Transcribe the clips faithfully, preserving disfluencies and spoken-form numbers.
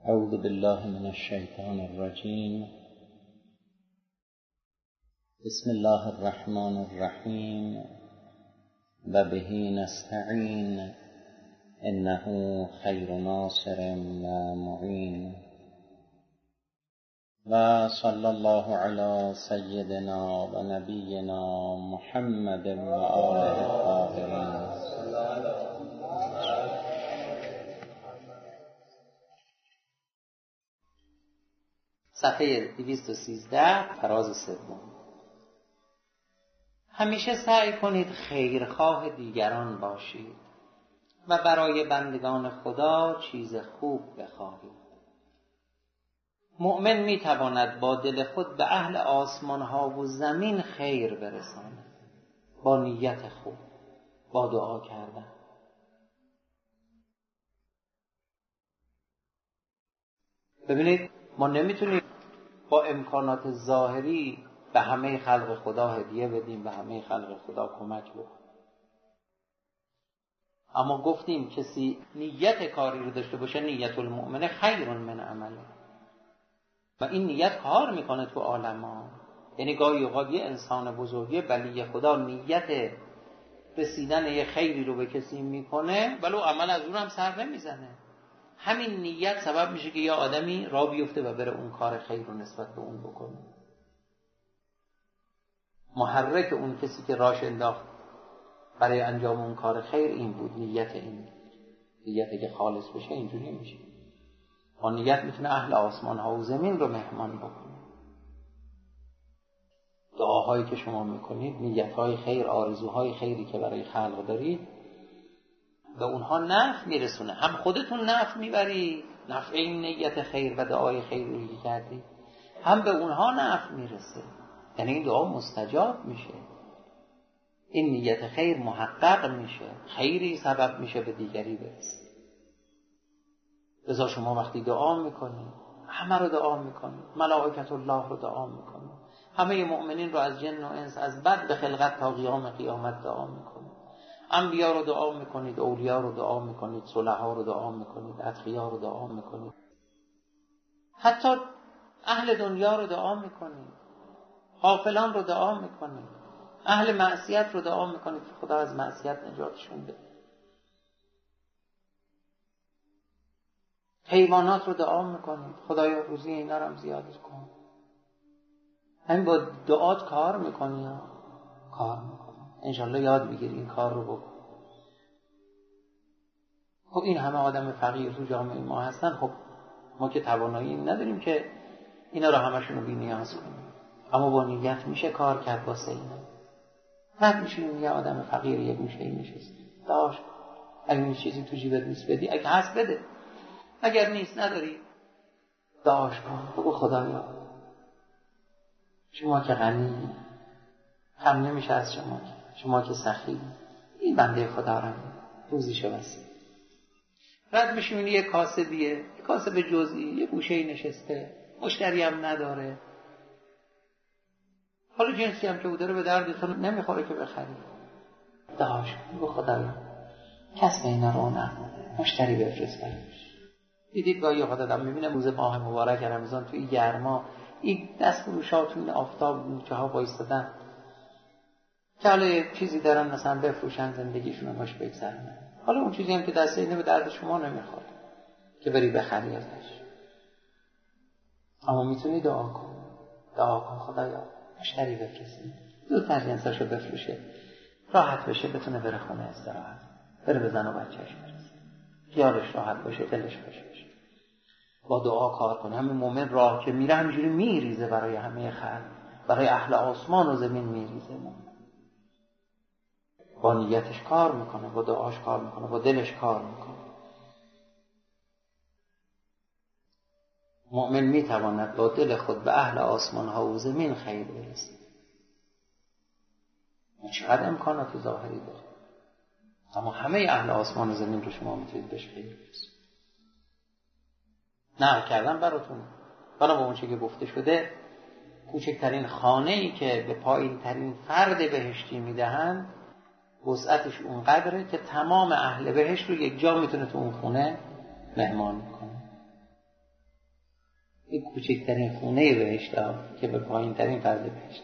اعوذ بالله من الشیطان الرجیم. بسم الله الرحمن الرحیم و به نستعین انه خیر ناصر و معین و صلی الله علی سیدنا و نبینا محمد و آله الطاهرین. صفحه دویست و سیزده، فراز سوم. همیشه سعی کنید خیرخواه دیگران باشید و برای بندگان خدا چیز خوب بخواهید. مؤمن میتواند با دل خود به اهل آسمان ها و زمین خیر برساند با نیت خوب، با دعا کردن. ببینید، ما نمیتونیم با امکانات ظاهری به همه خلق خدا هدیه بدیم، به همه خلق خدا کمک بکنیم. اما گفتیم کسی نیت کاری رو داشته باشه، نیت المؤمن خیر من عمله، و این نیت کار میکنه تو عالم ها. یعنی گاهی اوقات یه انسان بزرگی ولی خدا نیت رسیدن یه خیری رو به کسی میکنه ولو عمل از اون هم سر نمیزنه. همین نیت سبب میشه که یه آدمی راه بیفته و بره اون کار خیر رو نسبت به اون بکنه. محرک اون کسی که راش انداخت برای انجام اون کار خیر این بود، نیت این نیتی که خالص بشه اینجوری میشه. با نیت میتونه اهل آسمان ها و زمین رو مهمان بکنه. دعاهایی که شما میکنید، نیتهای خیر، آرزوهای خیری که برای خلق دارید، به اونها نفع میرسونه. هم خودتون نفع میبری، نفع این نیت خیر و دعای خیری که کردی، هم به اونها نفع میرسه. یعنی این دعا مستجاب میشه، این نیت خیر محقق میشه، خیری سبب میشه به دیگری برسه. لذا شما وقتی دعا میکنید، همه رو دعا میکنید، ملائکت الله رو دعا میکنید، همه مؤمنین رو از جن و انس، از بد به خلقت تا قیام قیامت دعا میکنید. انبیا رو دعا میکنید، اولیا رو دعا میکنید، صلحا رو دعا میکنید، اتقیا رو دعا میکنید، حتی اهل دنیا رو دعا میکنید، غافلان رو دعا میکنید، اهل معصیت رو دعا میکنید که خدا از معصیت نجاتشون بده، حیوانات رو دعا میکنید خدایا روزی اینا رو هم زیاد کن. همین با دعات کار میکنی یا کار میکنی. انشالله یاد بگیر این کار رو بکن. خب این همه آدم فقیر تو جامعه ما هستن، خب ما که توانایی نداریم که اینا رو همشون رو بی نیاز کنیم، اما با نیت میشه کار کرد واسه اینا. رد میشونیم یه آدم فقیر یه گوشه ای نشست، داشت اگه این چیزی تو جیبت نیست بدی، اگه هست بده، اگر نیست نداری داشت کن. بگو خدایا شما که غنی، کم نمیشه از شما، شما که سخی، این بنده خدا رو روزیشو بسی. رد میشیم یه کاسبیه، یه کاسب جزئی، یه گوشه ای نشسته، مشتری هم نداره، حالا جنسی هم که او داره به دردتون نمیخوره که بخری. داشت بگو خدایا کسب اینا رو نکنه، مشتری بفرست براش. دیدید گاهی اوقات آدم میبینه روز ماه مبارک رمضان توی گرما این دست فروشا تو این آفتاب که ها وایستادن که حالا یه چیزی دارن مثلا بفروشن زندگیشون رو باش بگذرونن، حالا اون چیزی هم که دست اینه به درد شما نمیخوره که بری بخری ازش. اما میتونی دعا کن، دعا کن خدایا مشتری بفرستی، زودتر جنساشو بفروشه، راحت بشه، بتونه بره خونه استراحت، بره به زن و بچهش برسه، خیالش راحت باشه، دلش خوش باشه. با دعا کار کنه. همین مومن راه که میره همینجوری میریزه برای همه خلق، برای اهل آسمان و زمین میریزه. مومن با نیتش کار میکنه، با دعاش کار میکنه، با دلش کار میکنه. مؤمن میتواند با دل خود به اهل آسمان ها و زمین خیر برسه. چقدر امکانات ظاهری داره، اما همه اهل آسمان و زمین رو شما میتونید بهش خیر برسید. نه کردن براتون برای با اون چه که گفته شده، کوچکترین خانه ای که به پایین ترین فرد بهشتی میدهند وسعتش اونقدره که تمام اهل بهشت رو یک جا میتونه تو اون خونه مهمان کنه. یک کوچکترین خونه بهشت که به پایین ترین پرده بهشت.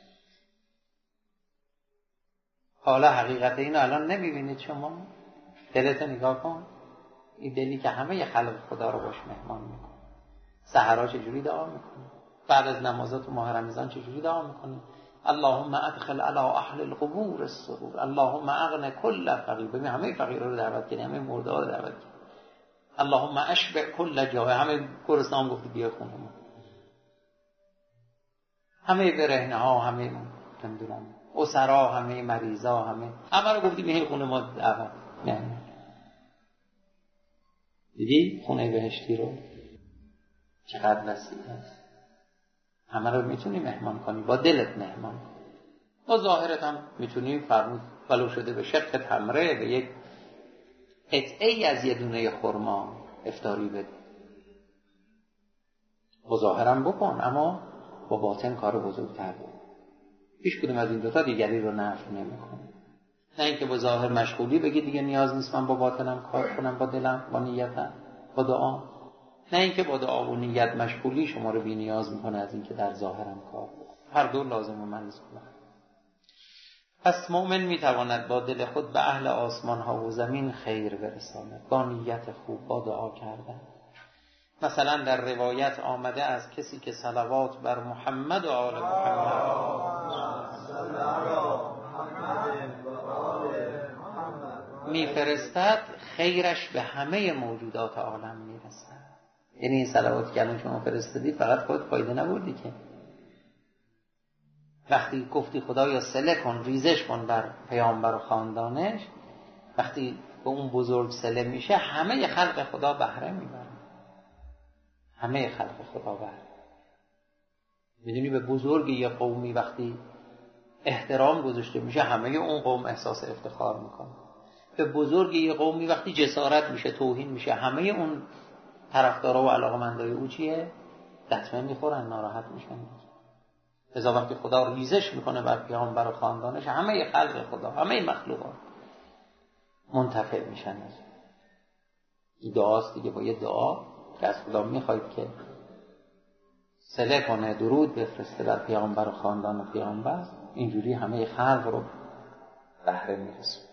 حالا حقیقت اینو الان نمیبینید شما؟ دلت نگاه کن، این دلی که همه خلق خدا رو باش مهمان میکنه. سحرها چجوری دعا میکنه، بعد از نمازات و ماه رمضان چجوری دعا میکنه؟ اللهم ادخل علی اهل القبور السرور، اللهم اغن کل فقیر. ببین همه فقیرها رو دعوت کردی، همه مرده رو دعوت کردی. اللهم اشبع کل جای، همه گرسنه‌ام گفتی بیا خونه ما، همه برهنه ها، همه نمیدونم اسرا، همه مریضا، همه همه رو گفتی بیا خونه ما دعوت. نه دیدی خونه بهشتی رو چقدر وسیع است، همه رو میتونی مهمان کنی، با دلت مهمان کنی، با ظاهرت هم میتونی فرمود ولو شده به شق تمره، به یک قطعه از یه دونه خرما افطاری بده، با ظاهرم بکن اما با باطن کار بزرگتر بود. هیچ کدوم از این دوتا دیگری رو نفع نمیکنه. نه اینکه با ظاهر مشغولی بگی دیگه نیاز نیست من با باطنم کار کنم، با دلم، با نیتم، با دعا. نه اینکه با دعا و نیت مشغولی شما رو بی نیاز میکنه از اینکه در ظاهرم کار کنم. هر دو لازم و ملزوم. پس مؤمن میتواند با دل خود به اهل آسمان ها و زمین خیر برساند با نیت خوب، با دعا کردن. مثلا در روایت آمده از کسی که صلوات بر محمد و آل محمد میفرستد، خیرش به همه موجودات عالم میرسد. یعنی این صلواتی که الان شما فرستادی فقط خود فایده نبردی که، وقتی گفتی خدایا صله کن، ریزش کن بر پیامبر و خاندانش، وقتی به اون بزرگ صله میشه همه خلق خدا بهره میبرن، همه خلق خدا بهره. میدونی به بزرگ یه قومی وقتی احترام گذاشته میشه همه اون قوم احساس افتخار میکنه. به بزرگ یه قومی وقتی جسارت میشه، توهین میشه، همه اون طرفدارا و علاقمندای او چیه؟ لطمه میخورن، ناراحت میشن. لذا وقتی خدا ریزش میکنه بر پیامبر و خاندانش، همه خلق خدا، همه مخلوقات منتفع میشن از این دعاست دیگه. با یه دعا که از خدا میخواید که صله کنه، درود بفرسته بر پیامبر و خاندان و پیامبر، اینجوری همه خلق رو بهره میرسونه.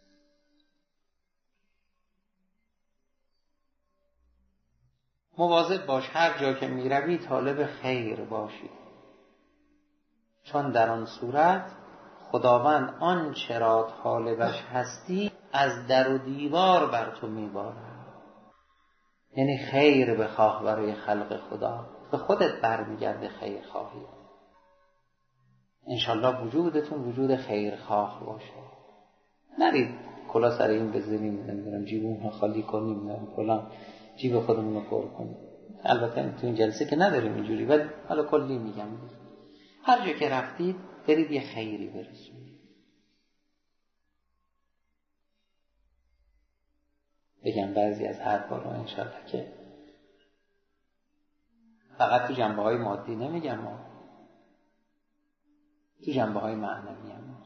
مواظب باش هر جا که میروی طالب خیر باشی، چون در آن صورت خداوند آن چرا طالبش هستی از در و دیوار بر تو میبارد. یعنی خیر بخواه برای خلق خدا، به خودت برمیگرده خیر خواهی. انشالله وجودتون وجود خیر خواه باشه. نرید کلا سر این بزنیم، نمیدونم جیبون ها خالی کنیم، نمیدونم کلا جیب خودمون رو پر کنیم. البته تو این جلسه که نداریم اینجوری، ولی حالا کلی میگم هر جا که رفتید برید یه خیری برسونید. بگم بعضی از حرفا رو انشالله که فقط تو جنبه های مادی نمیگم، ما تو جنبه های معنوی هم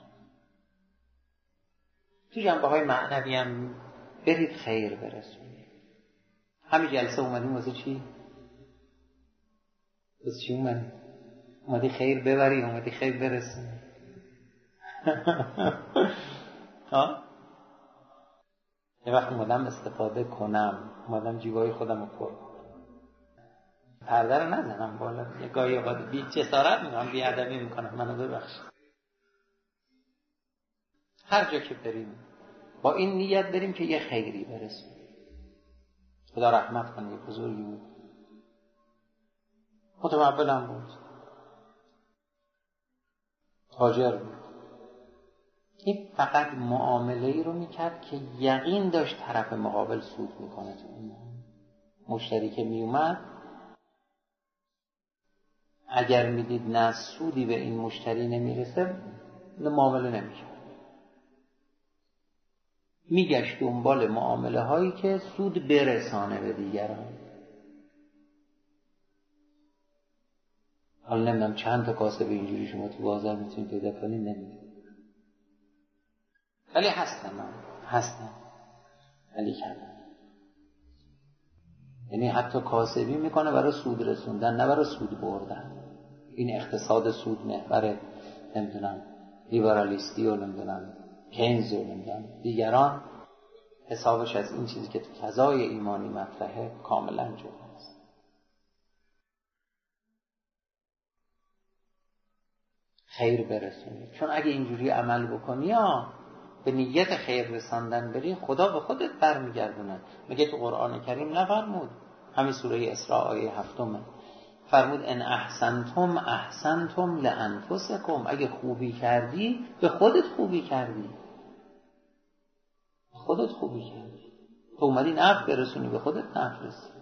تو جنبه های معنوی هم برید خیر برسونید. همین جلسه اومدیم واسه چی؟ واسه چی اومدیم؟ اومدی خیر ببری، اومدی خیر برسونی. ها؟ یه وقت اومدم استفاده کنم، اومدم جیبای خودم رو پر کنم، پرده رو نزنم بالا، یه گاهی اوقات بی جسارت میکنم، بی ادبی میکنم، منو ببخشید. هر جا که بریم با این نیت بریم که یه خیری برسونیم. خدا رحمت کنه، بزرگی بود، متمولم بود، تاجر بود. این فقط معامله ای رو میکرد که یقین داشت طرف مقابل سود میکنه. مشتری که میومد اگر میدید نه سودی به این مشتری نمیرسه معامله نمیشه، میگشت دنبال معامله هایی که سود برسانه به دیگران. حالا نمیدونم چند تا کاسب اینجوری شما تو بازار میتونید پیدا کنید، نمیدونم، ولی هستن هستن ولی کردن. یعنی حتی کاسبی میکنه برای سود رسوندن، نه برای سود بردن. این اقتصاد سود محور نمیدونم لیبرالیستی و نمیدونم کینز و نمیدونم دیگران، حسابش از این چیزی که تو فضای ایمانی مطرحه کاملا جدا است. خیر برسونید، چون اگه اینجوری عمل بکنی یا به نیت خیر رساندن بری، خدا به خودت برمیگردونه. میگه تو قرآن کریم نفرمود، همین سوره اسراء آیه هفتمه، فرمود ان احسنتم احسنتم لانفسکم، اگه خوبی کردی به خودت خوبی کردی، خودت خوبی کردی، تو اومدی نفع برسونی به خودت نفع رسید.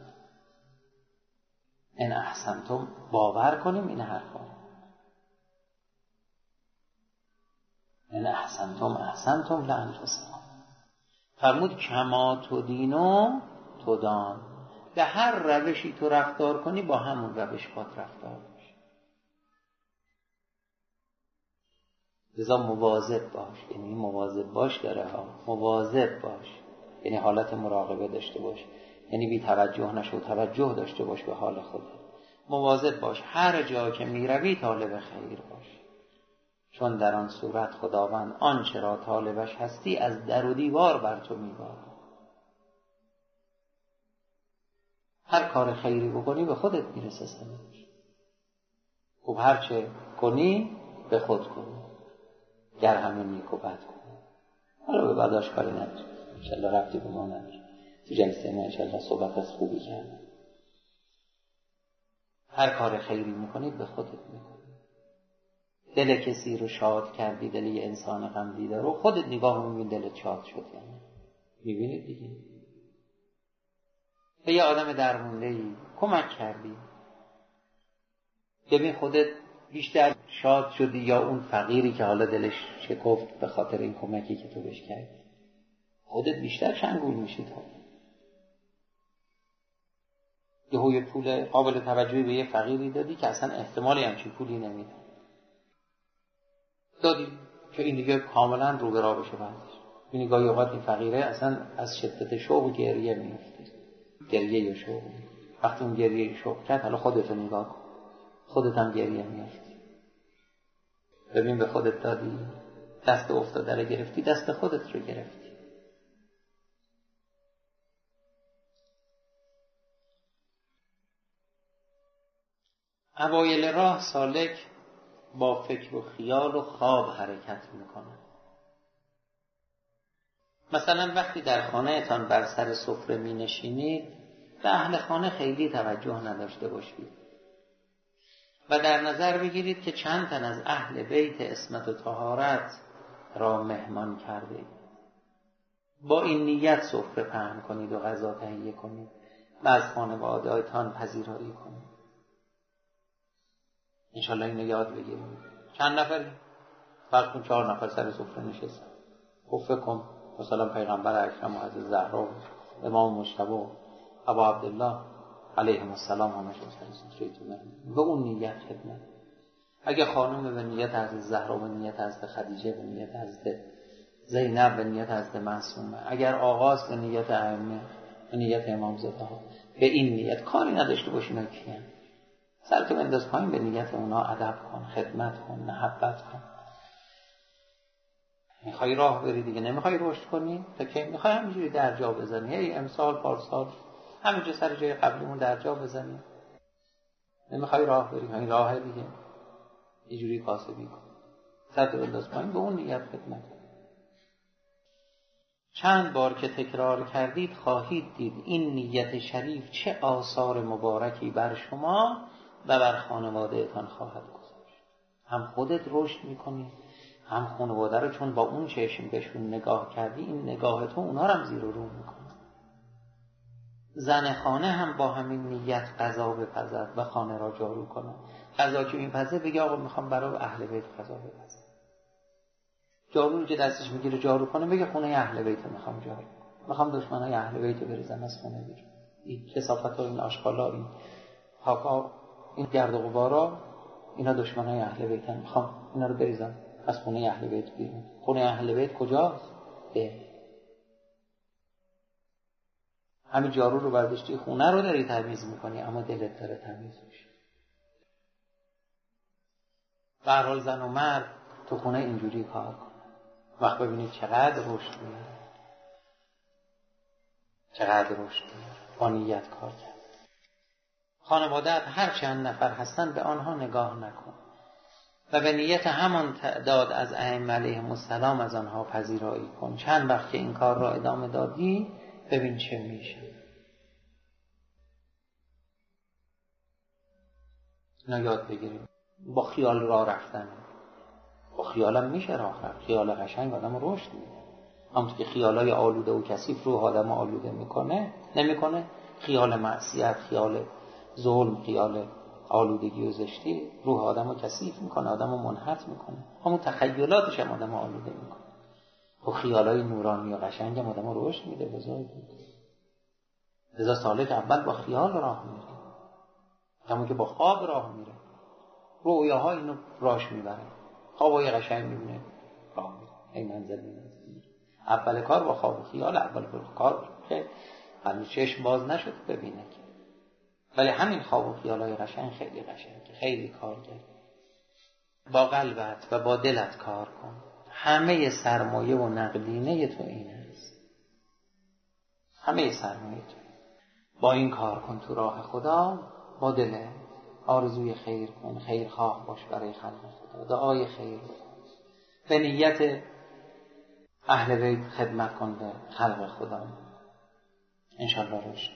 ان احسنتم، باور کنیم این حرفا، ان احسنتم احسنتم لانفسکم. فرمود کما تدینو تدان، به هر روشی تو رفتار کنی با همون روش باید رفتار باش. لذا مواظب باش، یعنی مواظب باش داره ها، مواظب باش یعنی حالت مراقبه داشته باش، یعنی بی توجه نشو، توجه داشته باش به حال خودت. مواظب باش هر جا که میروی طالب خیر باش، چون در آن صورت خداوند آنچه را طالبش هستی از در و دیوار بر تو می‌بارد. هر کار خیری بکنی به خودت میرسه ثمرش. خب هر چه کنی به خود کنی، گر همه نیک و بد کنی. حالا به بداش کاری نداری، انشالله ربطی به ما نداری. تو جلسه ما انشالله صحبت از خوبی کردیم. هر کار خیری میکنی به خودت میکنی. دل کسی رو شاد کردی، دل یه انسان غم دیده رو خودت نگاه میبین دلت شاد شد، یعنی میبینید دیگه. به یه آدم درمونده‌ای کمک کردی، ببین خودت بیشتر شاد شدی یا اون فقیری که حالا دلش شکفت به خاطر این کمکی که تو بهش کردی، خودت بیشتر شنگول میشی. تو یه یه پول قابل توجهی به یه فقیری دادی که اصلا احتمالی همچین پولی نمیده، دادی که این دیگه کاملا رو به راه بشه. بعدش این گاهی اوقات این فقیره اصلا از شدت شوق گریه میفته، گریه یا شوق. وقتی اون گریه شوق کرد، حالا خودت رو نگاه کن، خودت هم گریه میفتی. ببین به خودت دادی، دست افتاده رو گرفتی، دست خودت رو گرفتی. اوایل راه سالک با فکر و خیال و خواب حرکت میکنه. مثلا وقتی در خانه تان بر سر سفره می نشینید، به اهل خانه خیلی توجه نداشته باشید و در نظر بگیرید که چند تن از اهل بیت عصمت و طهارت را مهمان کرده. با این نیت سفره پهن کنید و غذا تهیه کنید و از خانواده‌تان پذیرایی کنید. انشالله اینو یاد بگیرید. چند نفر؟ فرض کن چهار نفر سر سفره نشستن. خب فکر کن مثلا پیغمبر اکرم و حضرت زهرا، امام مجتبی، ابا عبدالله علیهم السلام همش سر سفره تو من. به اون نیت خدمت. اگه خانم به نیت حضرت زهرا، به نیت حضرت خدیجه، به نیت حضرت زینب، به نیت حضرت معصومه، اگر آغاز به نیت ائمه، به نیت امام زاده ها، به این نیت کاری نداشته باشین کیان سر تو بنداز پایین، به نیت اونا ادب کن، خدمت کن، محبت کن. میخوای راه بری دیگه، نمیخوای رشد کنی تا که میخوای همینجوری در جا بزنی، هی امسال پارسال همینجا سر جای قبلیمون در جا بزنی. نمیخوای راه بری، همین راه دیگه اینجوری کاسبی کن، سر تو بنداز پایین، به اون نیت خدمت کن. چند بار که تکرار کردید خواهید دید این نیت شریف چه آثار مبارکی بر شما و بر خانوادهتان خواهد گذاشت. هم خودت رشد میکنی، هم خانواده رو، چون با اون چشم بهشون نگاه کردی، این نگاه تو اونا رو هم زیر و رو میکنه. زن خانه هم با همین نیت غذا بپزد و خانه را جارو کنه. غذا که میپزه بگه آقا میخوام برای اهل بیت غذا بپزم. جارو که دستش میگیره جارو کنه، بگه خونه اهل بیت میخوام جارو، میخوام دشمنای اهل بیت بریزم از خونه بیرون. این کثافت‌ها، این آشغالا، این پاکا، این گرد و غبارا، اینا دشمنای اهل بیتن، میخوام اینا رو بریزم از خونه اهل بیت بیرون. خونه اهل بیت کجاست؟ ده. همین جارو رو برداشتی خونه رو داری تمیز میکنی، اما دلت داره تمیز میشه. به هر حال زن و مرد تو خونه اینجوری کار کن. وقت ببینید چقدر رشد میاره، چقدر رشد میاره با نیت کار کرد. خانواده‌ات هر چند نفر هستن به آنها نگاه نکن و به نیت همان تعداد از ائمه علیهم السلام از آنها پذیرایی کن. چند وقت که این کار را ادامه دادی ببین چه میشه. اینا یاد بگیریم. با خیال راه رفتن، با خیالم میشه راه رفت. خیال قشنگ آدم رشد میده. همونطور که خیالای آلوده و کثیف رو آدم آلوده میکنه نمیکنه، خیال معصیت، خیال ظلم، خیال آلودگی و زشتی روح آدمو کثیف میکنه، آدمو منحط میکنه. همون تخیلاتش هم آدمو آلوده میکنه. و خیالای نورانی و قشنگ هم آدمو رشد میده، بزرگ میده. لذا سالک اول با خیال راه میره، همون که با خواب راه میره. رویاها اینو راش میبره، خوابای قشنگ میبینه راه میره، این منزل میره. اول کار با خواب و خیال، اول کار که هنوز چشم باز نشد ببینه که، ولی همین خواب و خیالای قشنگ خیلی قشنگه، خیلی کارگر. با قلبت و با دلت کار کن. همه سرمایه و نقدینه تو این است، همه سرمایه تو. با این کار کن تو راه خدا، با دل آرزوی خیر کن، خیر خواه باش برای خلق خدا، دعای خیر به نیت اهل بیت خدمت کن به خلق خدا، انشاءالله رشد.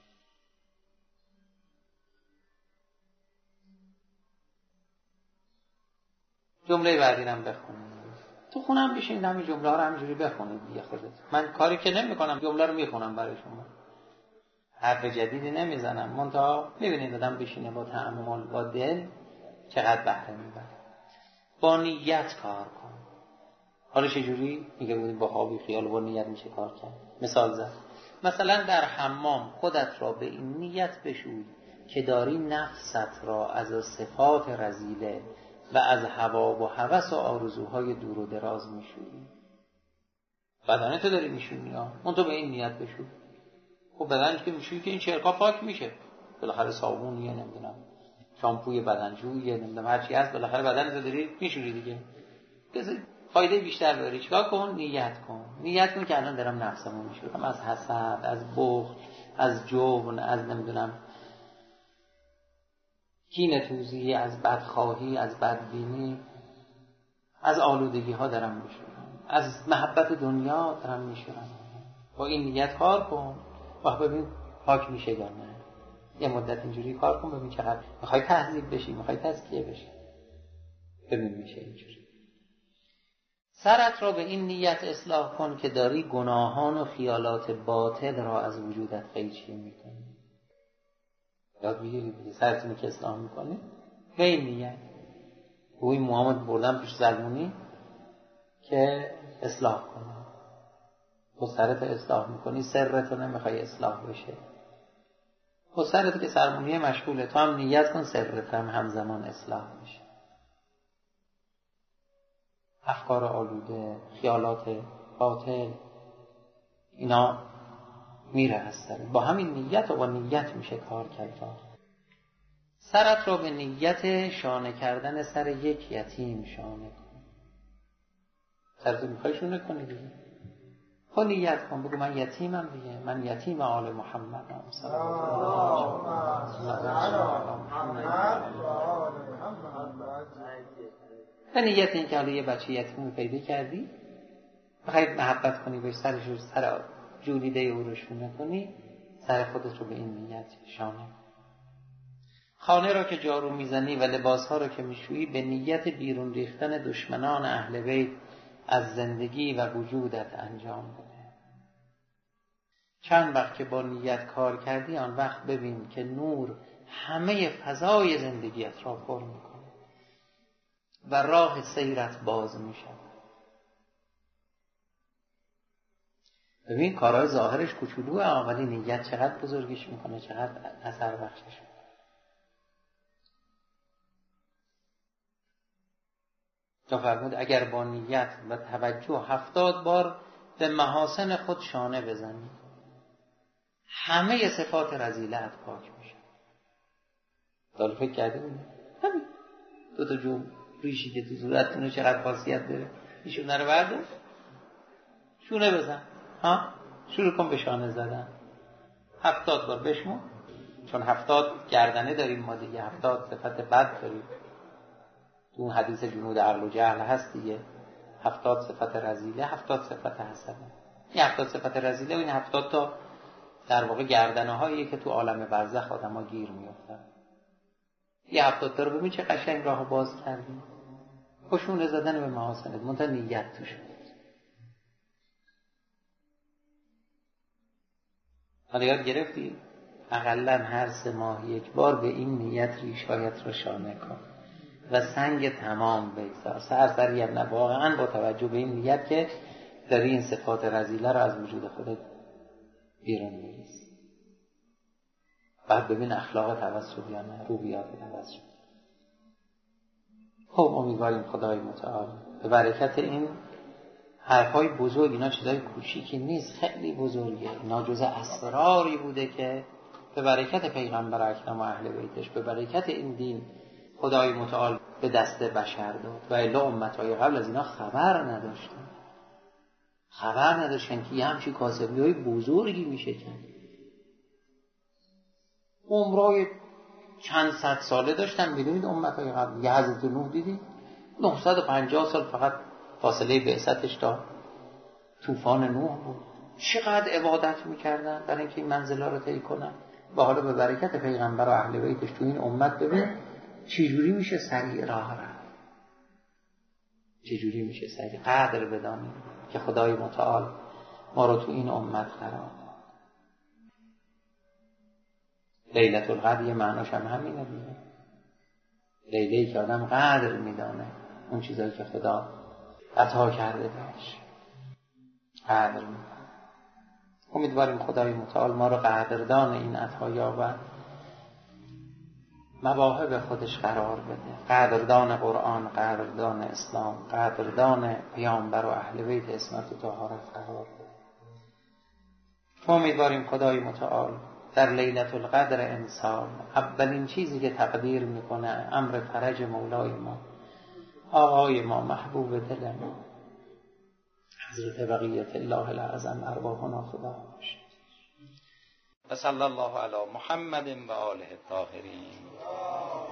جمله بعدی هم بخونید. تو خونم بشینید همین جمله ها رو همینجوری بخونید دیگه خودت. من کاری که نمی کنم، جمله رو میخونم برای شما، حرف جدیدی نمیزنم. منتها میبینید آدم بشینه با تأمل، با دل، چقدر بهره میبره. با نیت کار کن. حالا چجوری؟ میگه بودیم با خوابی خیال با نیت میشه کار کرد. مثال زد، مثلا در حمام خودت را به این نیت بشوی که داری نفست را از صفات رذیله و از هوا و هوس و آرزوهای دور و دراز میشویی. بدنه تو داری میشونی ها، اون تو به این نیت بشوی. خب بدنش که میشویی که این چرکا پاک میشه، بالاخره صابونیه، نمیدونم شامپوی بدنجوییه، نمیدونم هرچی هست، بالاخره بدن تو داری میشونی دیگه. فایده بیشتر داری. چیکار کن؟ نیت کن. نیت کن که الان دارم نفسمو میشورم از حسد، از بخل، از جبن، از نمیدونم کینه توزی، از بدخواهی، از بدبینی، از آلودگی ها دارم میشورم، از محبت دنیا دارم میشورم. با این نیت کار کن، وقت ببین پاک میشه یا نه. یه مدت اینجوری کار کن ببین چقدر میخوای تهذیب بشی، میخوای تزکیه بشی، ببین میشه اینجوری. سرت را به این نیت اصلاح کن که داری گناهان و خیالات باطل را از وجودت قیچی میکنی. یاد بگیری دیگه، سرتونی که اصلاح میکنی به این نیت. گوی محمد بردم پیش زلمونی که اصلاح کنه. تو سرت اصلاح میکنی، سرتو نمیخوای اصلاح بشه. تو سرت که سرمونیه مشغوله، تو هم نیت کن سرت هم همزمان اصلاح بشه. افکار آلوده، خیالات باطل، اینا میره از سر. با همین نیت و با نیت میشه کار کرد. سرت رو به نیت شانه کردن سر یک یتیم شانه کن. سرت میخوای شونه کنی دیگه، خب نیت کن، بگو من یتیمم دیگه، من یتیم آل محمدم صلی الله علیه و محمد. به نیت این که حالا یه بچه یتیم رو پیدا کردی، بخواید محبت کنی بهش، سرش رو سر جولیده او رو شونه کنی، سر خودت رو به این نیت شانه. خانه را که جارو میزنی و لباسها را که میشویی به نیت بیرون ریختن دشمنان اهل بیت از زندگی و وجودت انجام بده. چند وقت که با نیت کار کردی، آن وقت ببین که نور همه فضای زندگیت را پر میکنه و راه سیرت باز میشه. ببین کارهای ظاهرش کوچولوه، ولی نیت چقدر بزرگش میکنه، چقدر اثر بخشش میکنه. تا فرمود اگر با نیت و توجه هفتاد بار به محاسن خود شانه بزنی، همه صفات رذیلت پاک میشه. دال فکر کردیم همین دو تا جو ریشی که تو صورتتونه چقدر خاصیت داره، ایشون رو بردار شونه بزن، ها شروع کن به شانه زدن هفتاد بار بشمون، چون هفتاد گردنه داریم ما دیگه، هفتاد صفت بد داریم تو اون حدیث جنود عقل و جهل هست دیگه، هفتاد صفت رذیله، هفتاد صفت حسنه. این هفتاد صفت رذیله و این هفتاد تا در واقع گردنه هایی که تو عالم برزخ آدم ها گیر میافتن. یه هفتاد تا رو ببین چه قشنگ راه باز کردیم، خوشونه زدن به محاسنت، منتها نیت توش بود. حالا یاد گرفتی اقلا هر سه ماه یک بار به این نیت ریشایت را شانه کن و سنگ تمام بگذار، سرسری هم نه، واقعا با توجه به این نیت که داری این صفات رذیله را از وجود خودت بیرون میریزی. بعد ببین اخلاق توسلیانه، خوبیات توسل. خب امیدواریم خدای متعال به برکت این حرفای بزرگ، اینا چیزای کوچیکی نیست، خیلی بزرگه، اینا جز اسراری بوده که به برکت پیغمبر اکرم و اهل بیتش، به برکت این دین خدای متعال به دست بشر داد و الا امتهای قبل از اینا خبر نداشتن خبر نداشتن که یه همچی کاسبی های بزرگی میشه کرد. عمرای چند صد ساله داشتن، بدونید امتهای قبل. یه حضرت نوح دیدی نهصد و پنجاه سال فقط فاصله بعثتش تا طوفان نوح بود. چقدر عبادت میکردن برای اینکه این منزله رو طی کنن. و حالا به برکت پیغمبر و اهل بیتش تو این امت ببین چجوری میشه سریع راه رفت، چجوری میشه سریع. قدر بدانیم که خدای متعال ما رو تو این امت قرار داد. لیلة القدر یه معناش هم همینه دیگه، لیله‌ای که آدم قدر میدانه اون چیزایی که خدا عطا کرده بهش، قدر میدانه. امیدواریم خدای متعال ما رو قدردان این عطایا و مواهب خودش قرار بده، قدردان قرآن، قدردان اسلام، قدردان پیامبر و اهل بیت عصمت و طهارت قرار بده. امیدواریم خدای متعال در لیلة القدر انسان اولین چیزی که تقدیر میکنه امر فرج مولای ما، آقای ما، محبوب دل ما، حضرت بقیت الله الاعظم ارواحنا فدا باشد. و صلی الله علی محمد و آله الطاهرین.